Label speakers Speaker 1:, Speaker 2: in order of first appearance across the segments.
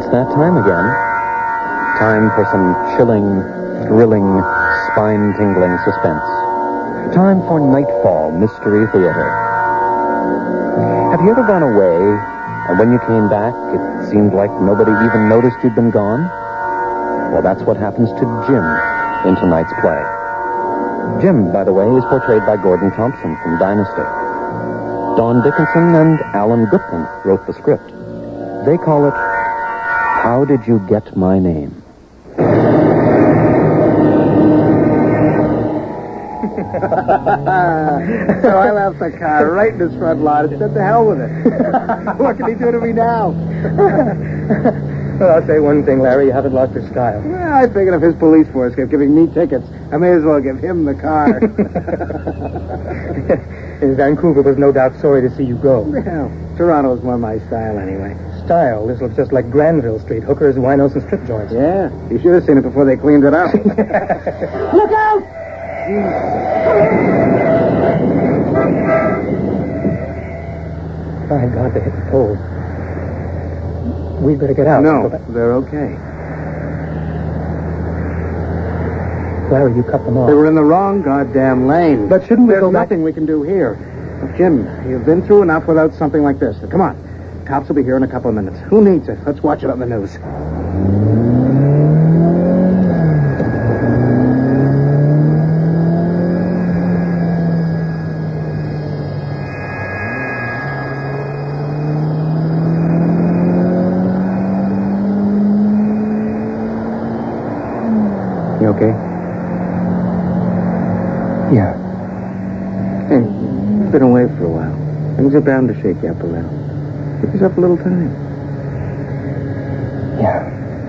Speaker 1: It's that time again. Time for some chilling, thrilling, spine-tingling suspense. Time for Nightfall Mystery Theater. Have you ever gone away, and when you came back, it seemed like nobody even noticed you'd been gone? Well, that's what happens to Jim in tonight's play. Jim, by the way, is portrayed by Gordon Thompson from Dynasty. Don Dickinson and Alan Gutman wrote the script. They call it How Did You Get My Name?
Speaker 2: So I left the car right in his front lawn and said, "To hell with it." What can he do to me now?
Speaker 3: Well, I'll say one thing, Larry. You haven't lost your style.
Speaker 2: Well, I figured if his police force kept giving me tickets, I may as well give him the car.
Speaker 3: Vancouver was no doubt sorry to see you go.
Speaker 2: Well, Toronto is more my style anyway.
Speaker 3: Style? This looks just like Granville Street. Hookers, winos, and strip joints.
Speaker 2: Yeah, you should have seen it before they cleaned it up.
Speaker 4: Look out!
Speaker 3: My God, they hit the poles. We'd better get out.
Speaker 2: No, they're okay.
Speaker 3: Larry, you cut them off.
Speaker 2: They were in the wrong goddamn lane.
Speaker 3: But shouldn't we
Speaker 2: There's
Speaker 3: go back?
Speaker 2: nothing we can do here. Jim, you've been through enough without something like this. Come on. Cops will be here in a couple of minutes. Who needs it? Let's watch it on the news. You okay?
Speaker 3: Yeah.
Speaker 2: Hey, you've been away for a while. Things are bound to shake you up a little. Give yourself a little time.
Speaker 3: Yeah.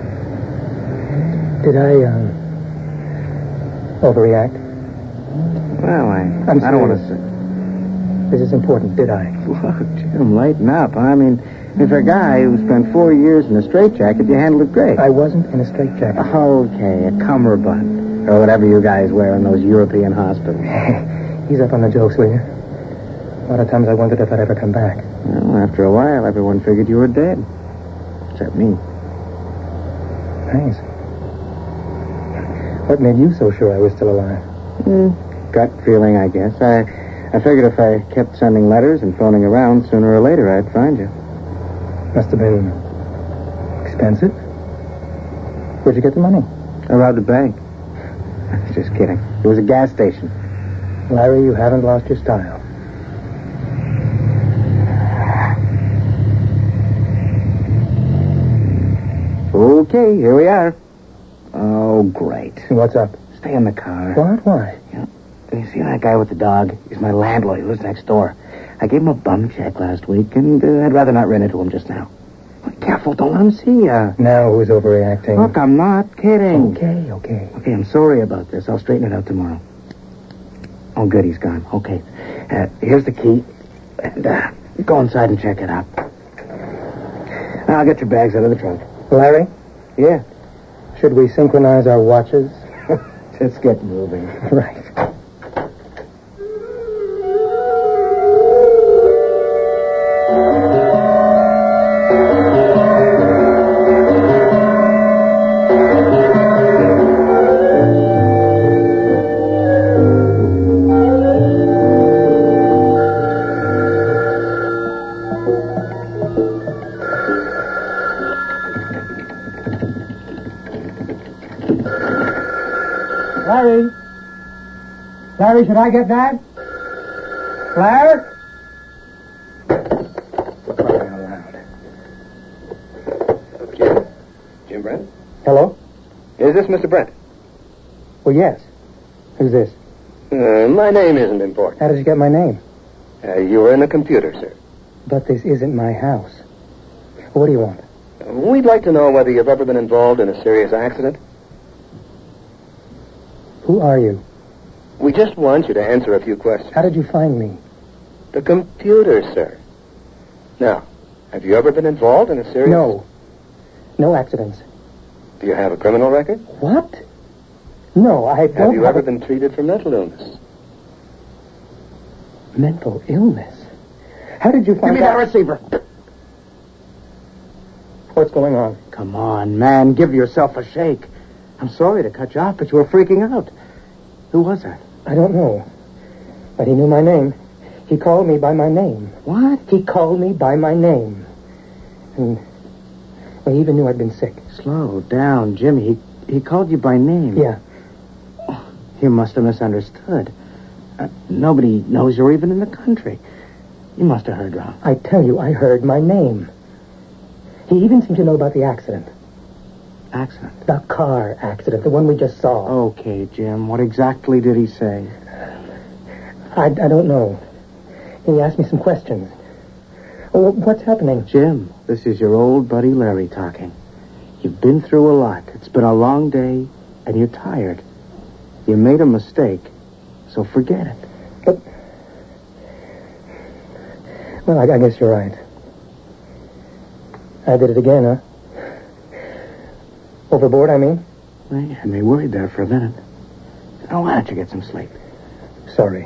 Speaker 3: Did I, overreact?
Speaker 2: Well, I don't want to say.
Speaker 3: This is important. Did I?
Speaker 2: Look, Jim, lighten up. I mean, if a guy who spent 4 years in a straitjacket, you handled it great.
Speaker 3: I wasn't in a straitjacket.
Speaker 2: Okay, a cummerbund. Or whatever you guys wear in those European hospitals.
Speaker 3: Ease up on the jokes, will you? A lot of times I wondered if I'd ever come back.
Speaker 2: Well, after a while, everyone figured you were dead. Except me.
Speaker 3: Thanks. What made you so sure I was still alive?
Speaker 2: Gut feeling, I guess. I figured if I kept sending letters and phoning around, sooner or later I'd find you.
Speaker 3: Must have been expensive. Where'd you get the money?
Speaker 2: I robbed a bank. Just kidding. It was a gas station.
Speaker 3: Larry, you haven't lost your style.
Speaker 2: Okay, here we are. Oh, great.
Speaker 3: What's up?
Speaker 2: Stay in the car.
Speaker 3: What? Why?
Speaker 2: You see that guy with the dog? He's my landlord. He lives next door. I gave him a bum check last week, and I'd rather not rent it to him just now. But careful, don't let him see you.
Speaker 3: Now who's overreacting?
Speaker 2: Look, I'm not kidding.
Speaker 3: Okay.
Speaker 2: Okay, I'm sorry about this. I'll straighten it out tomorrow. Oh, good, he's gone. Okay. Here's the key. And go inside and check it out. I'll get your bags out of the trunk.
Speaker 3: Larry?
Speaker 2: Yeah.
Speaker 3: Should we synchronize our watches?
Speaker 2: Let's get moving.
Speaker 3: Right. Larry, should I get that? Claire?
Speaker 1: Jim Brent?
Speaker 3: Hello?
Speaker 1: Is this Mr. Brent?
Speaker 3: Well, yes. Who's this?
Speaker 1: My name isn't important.
Speaker 3: How did you get my name?
Speaker 1: You were in the computer, sir.
Speaker 3: But this isn't my house. What do you want?
Speaker 1: We'd like to know whether you've ever been involved in a serious accident.
Speaker 3: Who are you?
Speaker 1: We just want you to answer a few questions.
Speaker 3: How did you find me?
Speaker 1: The computer, sir. Now, have you ever been involved in a serious...
Speaker 3: No. No accidents.
Speaker 1: Do you have a criminal record?
Speaker 3: What? No, I don't
Speaker 1: Have you ever been treated for mental illness?
Speaker 3: Mental illness? How did you find
Speaker 2: Give me
Speaker 3: out?
Speaker 2: that receiver.
Speaker 3: What's going on?
Speaker 2: Come on, man. Give yourself a shake. I'm sorry to cut you off, but you were freaking out. Who was that?
Speaker 3: I don't know. But he knew my name. He called me by my name.
Speaker 2: What?
Speaker 3: He called me by my name. And he even knew I'd been sick.
Speaker 2: Slow down, Jimmy. He called you by name.
Speaker 3: Yeah.
Speaker 2: You must have misunderstood. Nobody knows you're even in the country. You must have heard wrong.
Speaker 3: I tell you, I heard my name. He even seemed to know about the accident.
Speaker 2: Accident?
Speaker 3: The car accident, the one we just saw.
Speaker 2: Okay, Jim. What exactly did he say?
Speaker 3: I don't know. He asked me some questions. Oh, what's happening?
Speaker 2: Jim, this is your old buddy Larry talking. You've been through a lot. It's been a long day, and you're tired. You made a mistake, so forget it.
Speaker 3: But... Well, I guess you're right. I did it again, huh? Overboard, I mean?
Speaker 2: Well, you had me worried there for a minute. Now, why don't you get some sleep?
Speaker 3: Sorry.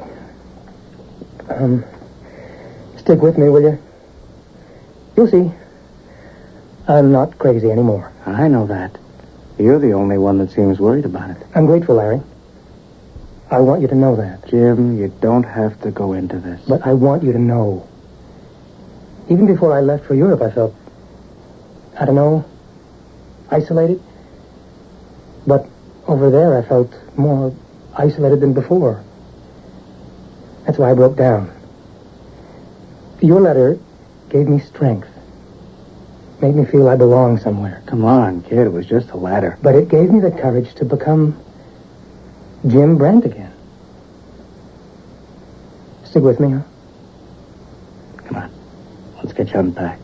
Speaker 3: Stick with me, will you? You'll see. I'm not crazy anymore.
Speaker 2: I know that. You're the only one that seems worried about it.
Speaker 3: I'm grateful, Larry. I want you to know that.
Speaker 2: Jim, you don't have to go into this.
Speaker 3: But I want you to know. Even before I left for Europe, I felt, I don't know, isolated. But over there, I felt more isolated than before. That's why I broke down. Your letter gave me strength. Made me feel I belong somewhere.
Speaker 2: Come on, kid. It was just a letter.
Speaker 3: But it gave me the courage to become Jim Brent again. Stick with me, huh?
Speaker 2: Come on. Let's get you unpacked.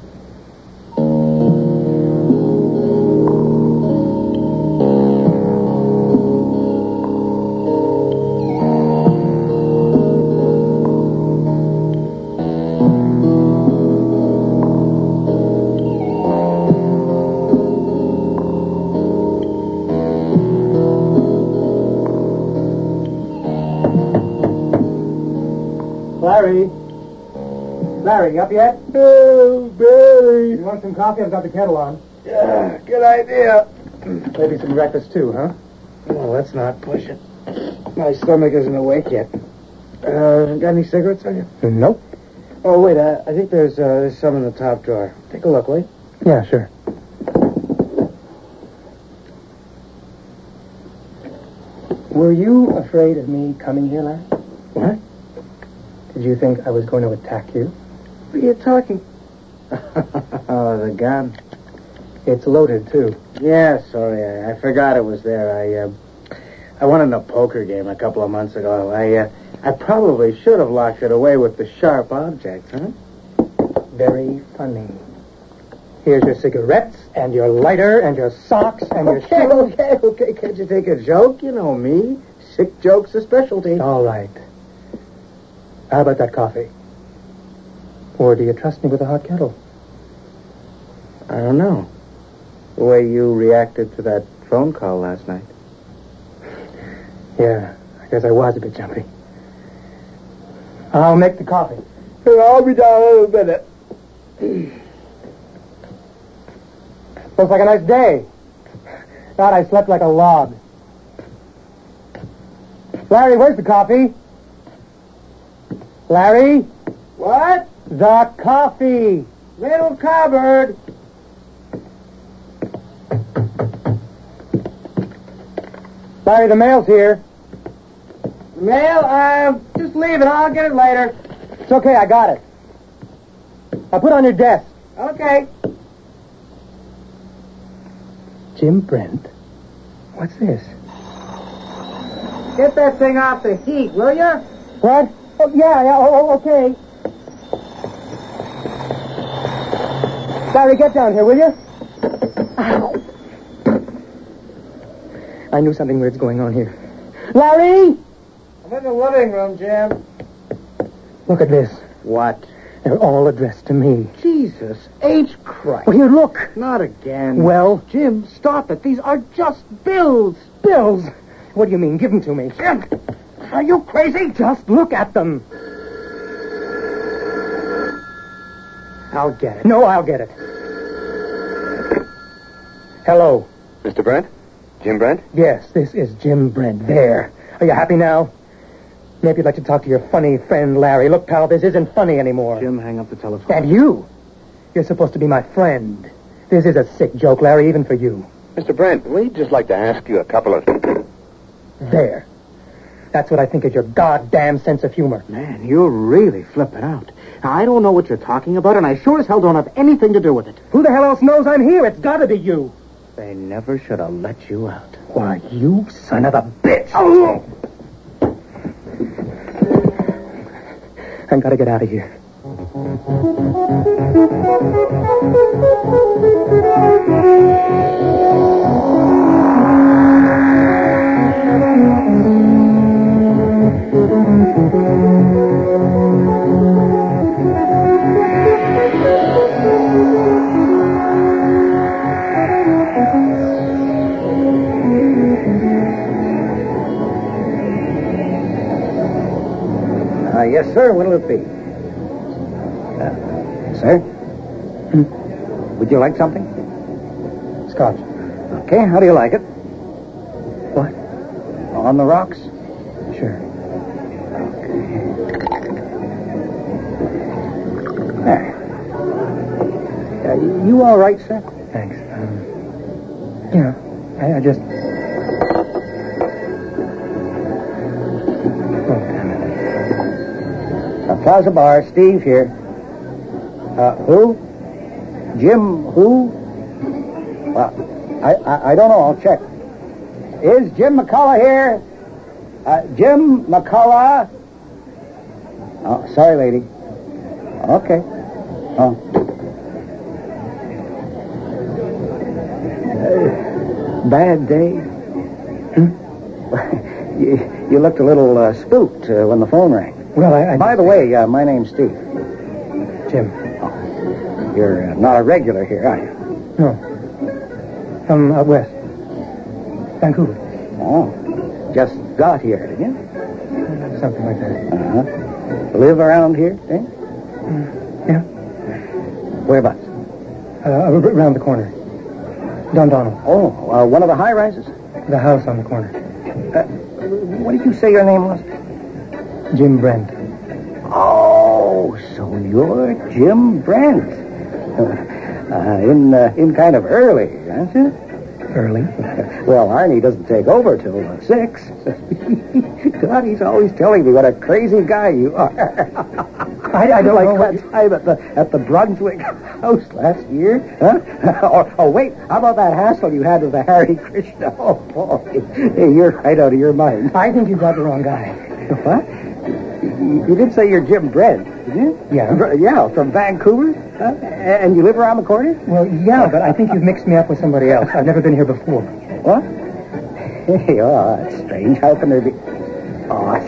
Speaker 3: Larry, up yet?
Speaker 5: Oh, Barry.
Speaker 3: You want some coffee? I've got the kettle on.
Speaker 5: Yeah, good idea.
Speaker 3: Maybe some breakfast, too, huh?
Speaker 2: Well, let's not push it. My stomach isn't awake yet. Got any cigarettes on you?
Speaker 3: Nope.
Speaker 2: Oh, wait, I think there's some in the top drawer. Take a look, will you?
Speaker 3: Yeah, sure. Were you afraid of me coming here, Larry?
Speaker 2: What?
Speaker 3: Did you think I was going to attack you?
Speaker 2: What are you talking? Oh, the gun.
Speaker 3: It's loaded, too.
Speaker 2: Yeah, sorry, I forgot it was there. I won in a poker game a couple of months ago. I probably should have locked it away with the sharp objects, huh?
Speaker 3: Very funny. Here's your cigarettes, and your lighter, and your socks, and your shoes.
Speaker 2: Okay. Can't you take a joke? You know me. Sick joke's a specialty.
Speaker 3: All right. How about that coffee? Or do you trust me with a hot kettle?
Speaker 2: I don't know. The way you reacted to that phone call last night.
Speaker 3: Yeah, I guess I was a bit jumpy. I'll make the coffee.
Speaker 5: I'll be down in a minute.
Speaker 3: Looks like a nice day. God, I slept like a log. Larry, where's the coffee? Larry?
Speaker 2: What?
Speaker 3: The coffee.
Speaker 2: Little cupboard.
Speaker 3: Larry, the mail's here.
Speaker 2: Mail? Just leave it. I'll get it later.
Speaker 3: It's okay, I got it. I'll put it on your desk.
Speaker 2: Okay.
Speaker 3: Jim Brent? What's this?
Speaker 2: Get that thing off the heat, will you?
Speaker 3: What? Oh, yeah, okay. Larry, get down here, will you? Ow. I knew something weird's going on here. Larry!
Speaker 2: I'm in the living room, Jim.
Speaker 3: Look at this.
Speaker 2: What?
Speaker 3: They're all addressed to me.
Speaker 2: Jesus H. Christ.
Speaker 3: Well, here, look.
Speaker 2: Not again.
Speaker 3: Well?
Speaker 2: Jim, stop it. These are just bills.
Speaker 3: Bills? What do you mean? Give them to me.
Speaker 2: Jim, are you crazy?
Speaker 3: Just look at them. I'll get it. No, I'll get it. Hello.
Speaker 1: Mr. Brent? Jim Brent?
Speaker 3: Yes, this is Jim Brent. There. Are you happy now? Maybe you'd like to talk to your funny friend, Larry. Look, pal, this isn't funny anymore.
Speaker 2: Jim, hang up the telephone.
Speaker 3: And you? You're supposed to be my friend. This is a sick joke, Larry, even for you.
Speaker 1: Mr. Brent, we'd just like to ask you a couple of...
Speaker 3: There. That's what I think is your goddamn sense of humor.
Speaker 2: Man, you're really flipping out. Now, I don't know what you're talking about, and I sure as hell don't have anything to do with it.
Speaker 3: Who the hell else knows I'm here? It's gotta be you.
Speaker 2: They never should have let you out.
Speaker 3: Why, you son of a bitch. Oh! I gotta get out of here.
Speaker 2: Yes, sir. What'll it be? Sir? Would you like something?
Speaker 3: Scotch.
Speaker 2: Okay, how do you like it?
Speaker 3: What?
Speaker 2: On the rocks?
Speaker 3: Sure.
Speaker 2: There. You all right, sir?
Speaker 3: Thanks. Yeah, I just... Oh, damn it.
Speaker 2: Plaza Bar, Steve here. Who? Jim who? Well, I don't know. I'll check. Is Jim McCullough here? Jim McCullough? Oh, sorry, lady. Okay. Oh. Bad day? You looked a little spooked when the phone rang.
Speaker 3: Well, I
Speaker 2: By the way, my name's Steve.
Speaker 3: Jim.
Speaker 2: You're not a regular here, are you?
Speaker 3: No. From out west. Vancouver.
Speaker 2: Oh. Just got here, did you?
Speaker 3: Something like that.
Speaker 2: Uh-huh. Live around here, eh?
Speaker 3: Yeah.
Speaker 2: Whereabouts?
Speaker 3: Around the corner. Dundonald.
Speaker 2: Oh, one of the high-rises?
Speaker 3: The house on the corner.
Speaker 2: What did you say your name was?
Speaker 3: Jim Brent.
Speaker 2: Oh, so you're Jim Brent. In kind of early, aren't you?
Speaker 3: Early.
Speaker 2: Well, Arnie doesn't take over till 6. God, he's always telling me what a crazy guy you are.
Speaker 3: I don't
Speaker 2: like
Speaker 3: know
Speaker 2: that time at the Brunswick house last year, huh? Oh, wait, how about that hassle you had with the Hare Krishna? Oh, boy, hey, you're right out of your mind.
Speaker 3: I think you got the wrong guy.
Speaker 2: What? You did say you're Jim Brent, didn't you?
Speaker 3: Yeah.
Speaker 2: Yeah, from Vancouver? Huh? And you live around the corner?
Speaker 3: Well, yeah, but I think you've mixed me up with somebody else. I've never been here before.
Speaker 2: What? Hey, oh, that's strange. How can there be... Oh,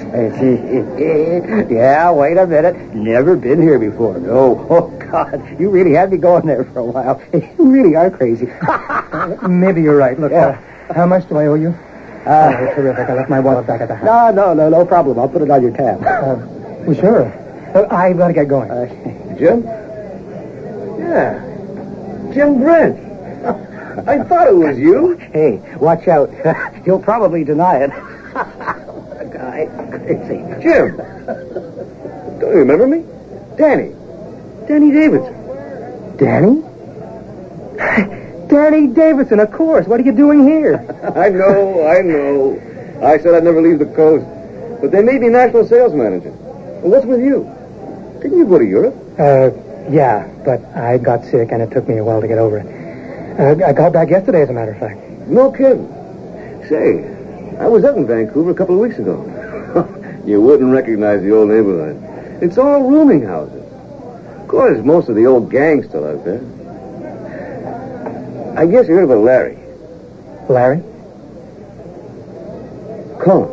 Speaker 2: yeah, wait a minute. Never been here before. No. Oh, God. You really had me going there for a while. You really are crazy.
Speaker 3: Maybe you're right. Look,
Speaker 2: Yeah.
Speaker 3: How much do I owe you? Terrific. I left my wallet back at the house.
Speaker 2: No problem. I'll put it on your tab.
Speaker 3: Well, sure. I've got to get going.
Speaker 5: Jim? Yeah. Jim Brent. I thought it was you.
Speaker 2: Hey, watch out. He'll probably deny it. What a guy. Crazy.
Speaker 5: Jim. Don't you remember me? Danny. Danny Davidson.
Speaker 3: Danny? Danny Davidson, of course. What are you doing here?
Speaker 5: I know. I said I'd never leave the coast. But they made me national sales manager. Well, what's with you? Didn't you go to Europe?
Speaker 3: Yeah, but I got sick and it took me a while to get over it. I got back yesterday, as a matter of fact.
Speaker 5: No kidding. Say, I was up in Vancouver a couple of weeks ago. You wouldn't recognize the old neighborhood. It's all rooming houses. Of course, most of the old gang's still out there. I guess you heard about Larry.
Speaker 3: Larry?
Speaker 5: Collins.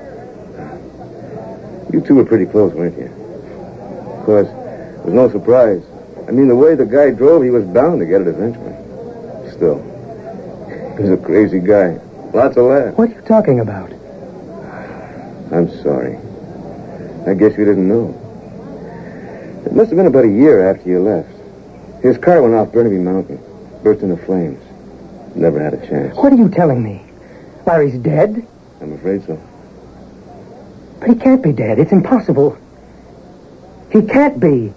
Speaker 5: You two were pretty close, weren't you? Of course, it was no surprise. I mean, the way the guy drove, he was bound to get it eventually. Still, he was a crazy guy. Lots of laughs.
Speaker 3: What are you talking about?
Speaker 5: I'm sorry. I guess you didn't know. It must have been about a year after you left. His car went off Burnaby Mountain. Burst into flames. Never had a chance.
Speaker 3: What are you telling me? Larry's dead?
Speaker 5: I'm afraid so.
Speaker 3: But he can't be dead. It's impossible. He can't be.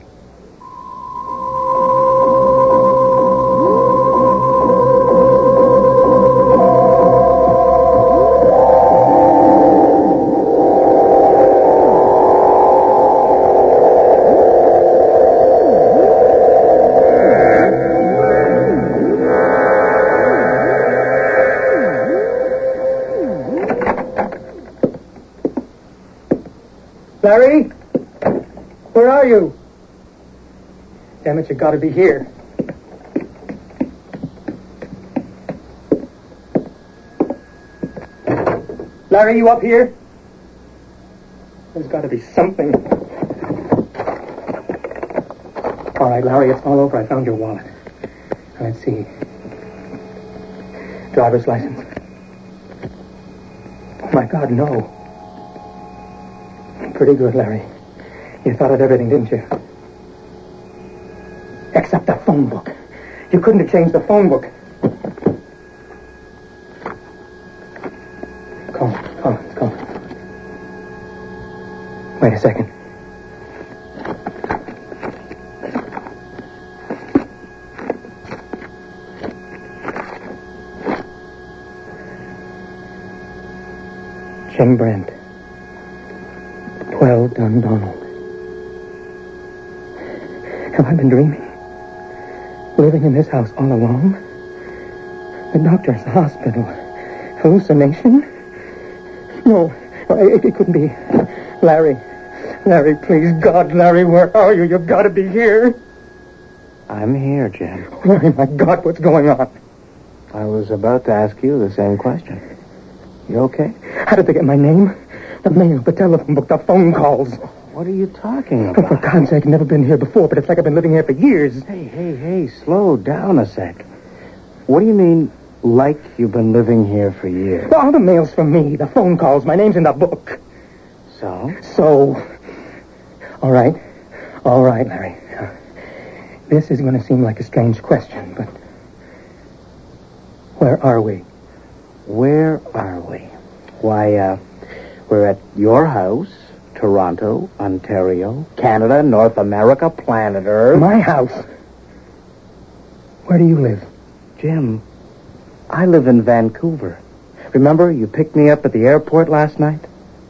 Speaker 3: Larry? Where are you? Damn it, you gotta be here. Larry, you up here? There's gotta be something. All right, Larry, it's all over. I found your wallet. Now, let's see. Driver's license. Oh, my God, no. Pretty good, Larry. You thought of everything, didn't you? Except the phone book. You couldn't have changed the phone book. Call it, let's call it. Wait a second. Jim Brent. 12 Dundonald. Have I been dreaming? Living in this house all alone? The doctor's hospital. Hallucination? No, it couldn't be. Larry, please, God, Larry, where are you? You've got to be here.
Speaker 2: I'm here, Jim.
Speaker 3: Larry, my God, what's going on?
Speaker 2: I was about to ask you the same question. You okay?
Speaker 3: How did they get my name? The mail, the telephone book, the phone calls.
Speaker 2: What are you talking
Speaker 3: Oh, for
Speaker 2: about?
Speaker 3: God's sake, I've never been here before, but it's like I've been living here for years.
Speaker 2: Hey, slow down a sec. What do you mean, like you've been living here for years?
Speaker 3: All the mail's from me, the phone calls, my name's in the book.
Speaker 2: So?
Speaker 3: All right, Larry. This is going to seem like a strange question, but where are we?
Speaker 2: Where are we? Why, we're at your house, Toronto, Ontario, Canada, North America, planet Earth.
Speaker 3: My house? Where do you live?
Speaker 2: Jim, I live in Vancouver. Remember, you picked me up at the airport last night?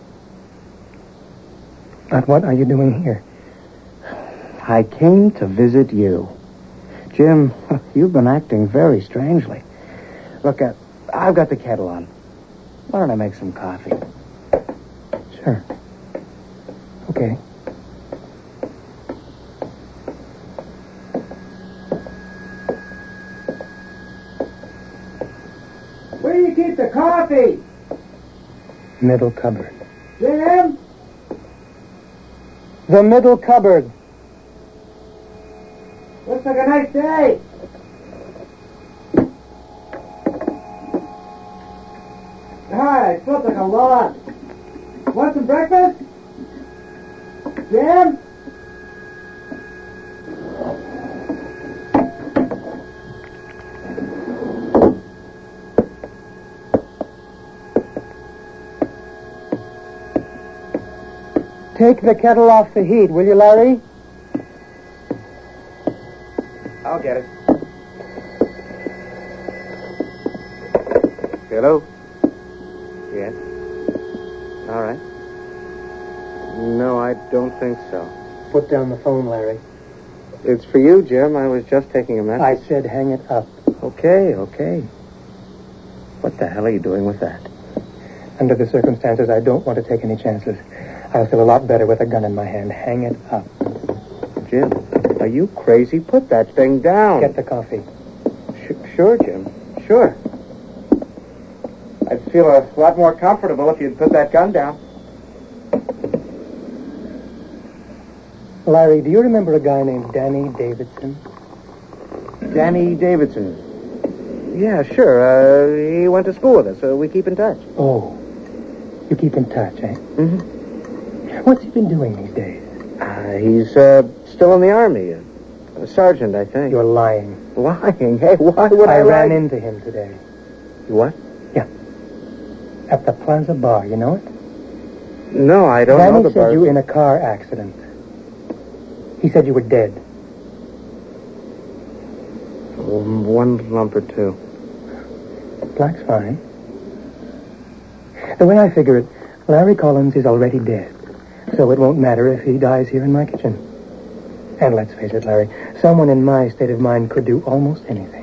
Speaker 3: But what are you doing here?
Speaker 2: I came to visit you. Jim, you've been acting very strangely. Look, I've got the kettle on. Why don't I make some coffee?
Speaker 3: Sure. Okay.
Speaker 4: Where do you keep the coffee?
Speaker 3: Middle cupboard.
Speaker 4: Jim?
Speaker 3: The middle cupboard.
Speaker 4: Looks like a nice day. God, it smells like a log. Want some breakfast? Jim?
Speaker 3: Take the kettle off the heat, will you, Larry?
Speaker 2: I'll get it. Hello? Yes? All right. No, I don't think so.
Speaker 3: Put down the phone, Larry.
Speaker 2: It's for you, Jim. I was just taking a message.
Speaker 3: I said hang it up.
Speaker 2: Okay. What the hell are you doing with that?
Speaker 3: Under the circumstances, I don't want to take any chances. I'll feel a lot better with a gun in my hand. Hang it up.
Speaker 2: Jim, are you crazy? Put that thing down.
Speaker 3: Get the coffee.
Speaker 2: Sure, Jim. Sure. I'd feel a lot more comfortable if you'd put that gun down.
Speaker 3: Larry, do you remember a guy named Danny Davidson?
Speaker 2: Danny Davidson. Yeah, sure. He went to school with us, so we keep in touch.
Speaker 3: Oh, you keep in touch, eh?
Speaker 2: Mm-hmm.
Speaker 3: What's he been doing these days?
Speaker 2: He's still in the Army. Sergeant, I think.
Speaker 3: You're lying.
Speaker 2: Lying? Hey, why would I
Speaker 3: ran
Speaker 2: lie?
Speaker 3: into him today.
Speaker 2: What?
Speaker 3: Yeah. At the Plaza Bar, you know it?
Speaker 2: No, I don't know
Speaker 3: Danny
Speaker 2: the
Speaker 3: said
Speaker 2: bar.
Speaker 3: you in a car accident. He said you were dead.
Speaker 2: One lump or two.
Speaker 3: Black's fine. The way I figure it, Larry Collins is already dead. So it won't matter if he dies here in my kitchen. And let's face it, Larry, someone in my state of mind could do almost anything.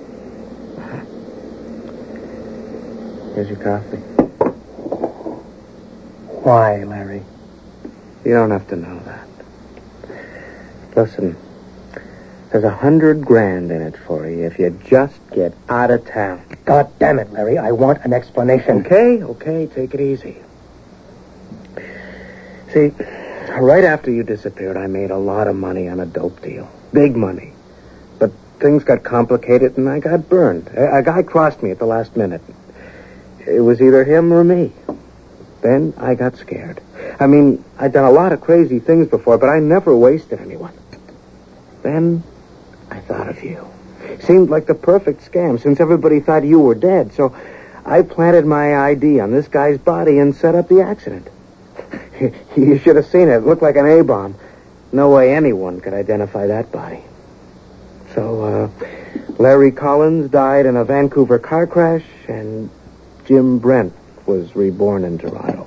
Speaker 2: Here's your coffee.
Speaker 3: Why, Larry?
Speaker 2: You don't have to know that. Listen, there's $100,000 in it for you if you just get out of town.
Speaker 3: God damn it, Larry. I want an explanation.
Speaker 2: Okay, take it easy. See, right after you disappeared, I made a lot of money on a dope deal. Big money. But things got complicated and I got burned. A guy crossed me at the last minute. It was either him or me. Then I got scared. I mean, I'd done a lot of crazy things before, but I never wasted anyone. Then I thought of you. Seemed like the perfect scam since everybody thought you were dead. So I planted my ID on this guy's body and set up the accident. You should have seen it. It looked like an A-bomb. No way anyone could identify that body. So, Larry Collins died in a Vancouver car crash, and Jim Brent was reborn in Toronto.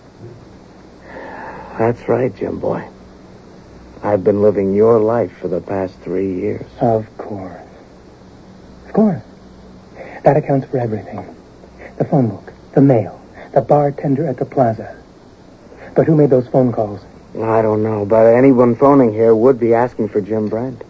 Speaker 2: That's right, Jim boy. I've been living your life for the past 3 years.
Speaker 3: Of course. Of course. That accounts for everything. The phone book, the mail, the bartender at the plaza. But who made those phone calls?
Speaker 2: I don't know, but anyone phoning here would be asking for Jim Brent.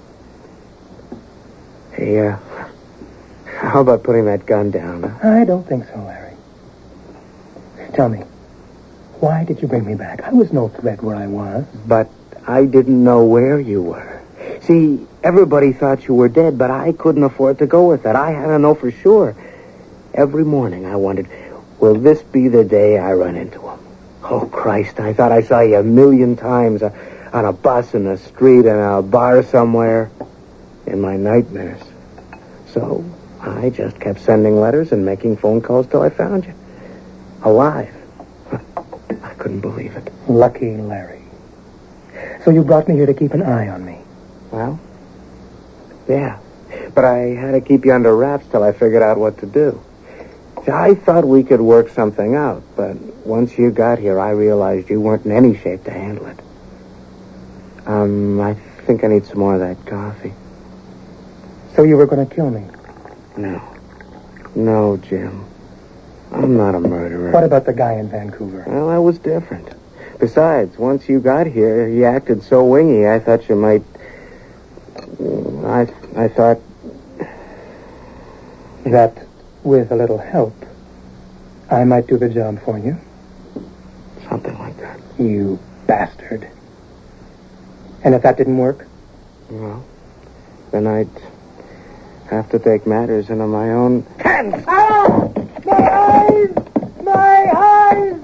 Speaker 2: Hey, how about putting that gun down, huh?
Speaker 3: I don't think so, Larry. Tell me, why did you bring me back? I was no threat where I was.
Speaker 2: But I didn't know where you were. See, everybody thought you were dead, but I couldn't afford to go with that. I had to know for sure. Every morning I wondered, will this be the day I run into him? Oh, Christ, I thought I saw you 1,000,000 times on a bus, in the street, in a bar somewhere, in my nightmares. So I just kept sending letters and making phone calls till I found you. Alive. I couldn't believe it.
Speaker 3: Lucky Larry. So you brought me here to keep an eye on me.
Speaker 2: Well, yeah. But I had to keep you under wraps till I figured out what to do. See, I thought we could work something out, but once you got here, I realized you weren't in any shape to handle it. I think I need some more of that coffee.
Speaker 3: So you were going to kill me?
Speaker 2: No, Jim. I'm not a murderer.
Speaker 3: What about the guy in Vancouver?
Speaker 2: Well, that was different. Besides, once you got here, he acted so wingy, I thought you might... I thought...
Speaker 3: That, with a little help, I might do the job for you?
Speaker 2: Something like that.
Speaker 3: You bastard. And if that didn't work?
Speaker 2: Well, then I'd have to take matters into my own hands.
Speaker 4: Ow! My eyes! My eyes!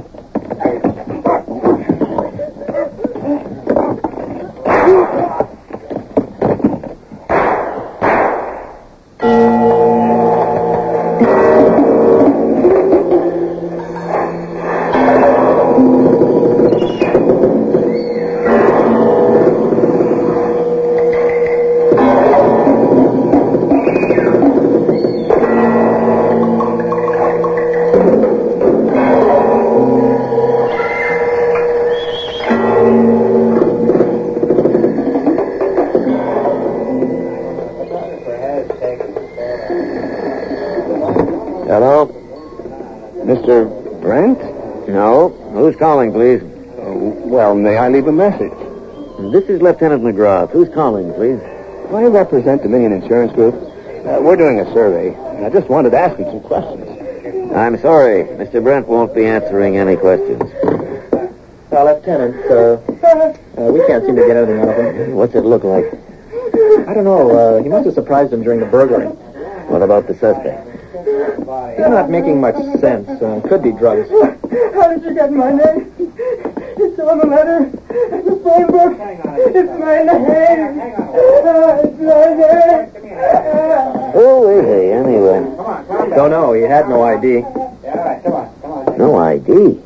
Speaker 5: Hello? Mr. Brent? No. Who's calling, please? Well, may I leave a message? This is Lieutenant McGrath. Who's calling, please? I represent Dominion Insurance Group. We're doing a survey, and I just wanted to ask him some questions. I'm sorry. Mr. Brent won't be answering any questions.
Speaker 3: Lieutenant, we can't seem to get anything out of him.
Speaker 5: What's it look like?
Speaker 3: I don't know. He must have surprised him during the burglary.
Speaker 5: What about the suspect?
Speaker 1: He's not making much sense. Could be drugs.
Speaker 3: How did you get my name? It's on the letter. It's the phone book. It's my name. It's my name.
Speaker 2: Who is he, anyway?
Speaker 1: Don't know. He had no ID.
Speaker 2: No ID?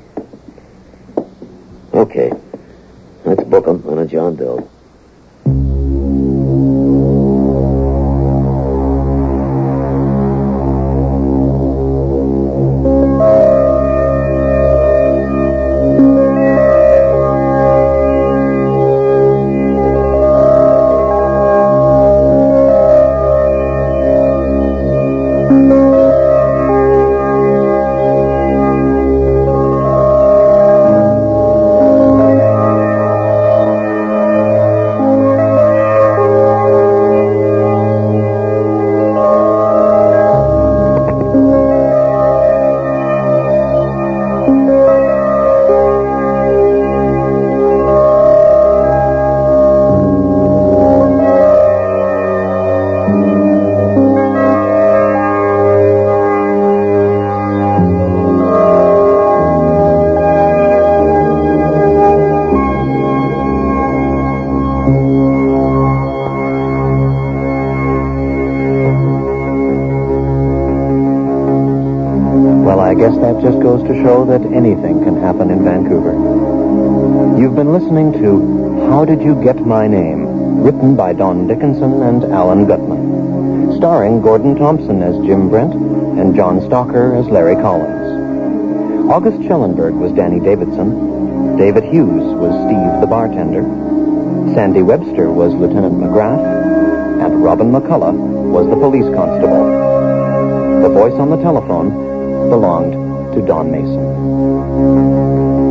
Speaker 2: Okay. Let's book him on a John Doe.
Speaker 1: Well, I guess that just goes to show that anything can happen in Vancouver. You've been listening to How Did You Get My Name, written by Don Dickinson and Alan Gutman, starring Gordon Thompson as Jim Brent and John Stalker as Larry Collins. August Schellenberg was Danny Davidson. David Hughes was Steve the bartender. Sandy Webster was Lieutenant McGrath. And Robin McCullough was the police constable. The voice on the telephone belonged to Don Mason.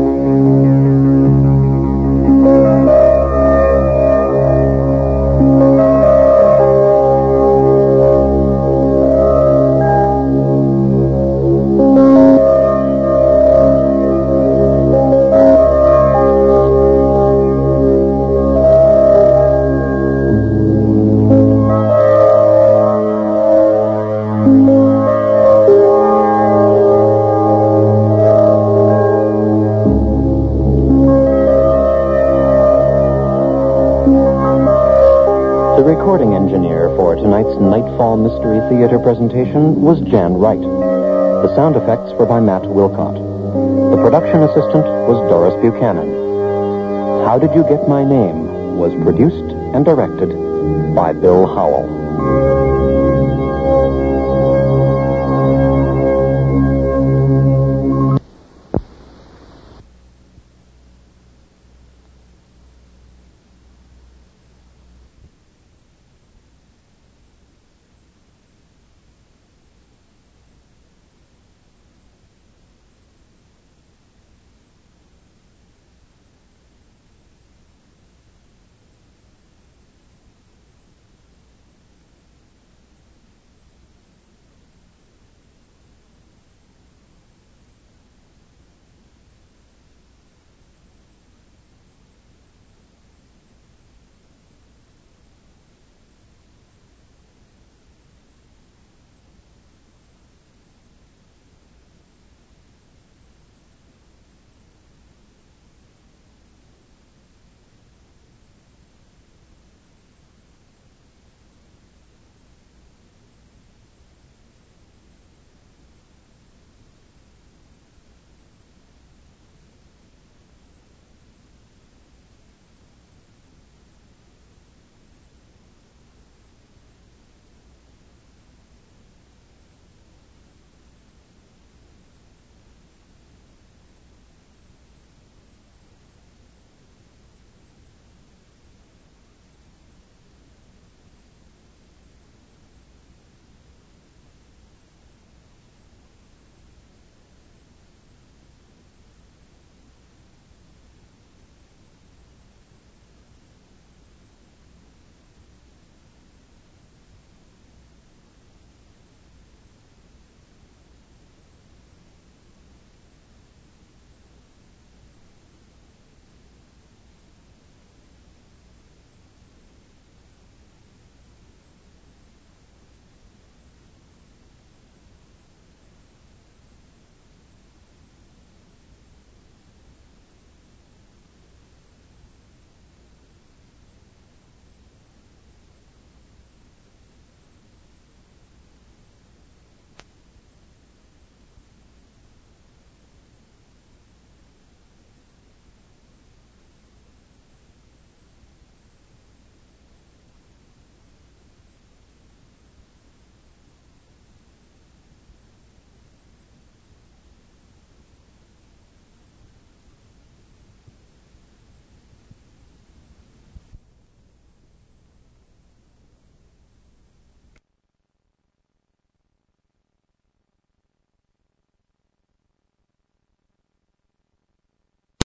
Speaker 1: The recording engineer for tonight's Nightfall Mystery Theater presentation was Jan Wright. The sound effects were by Matt Wilcott. The production assistant was Doris Buchanan. How Did You Get My Name was produced and directed by Bill Howell.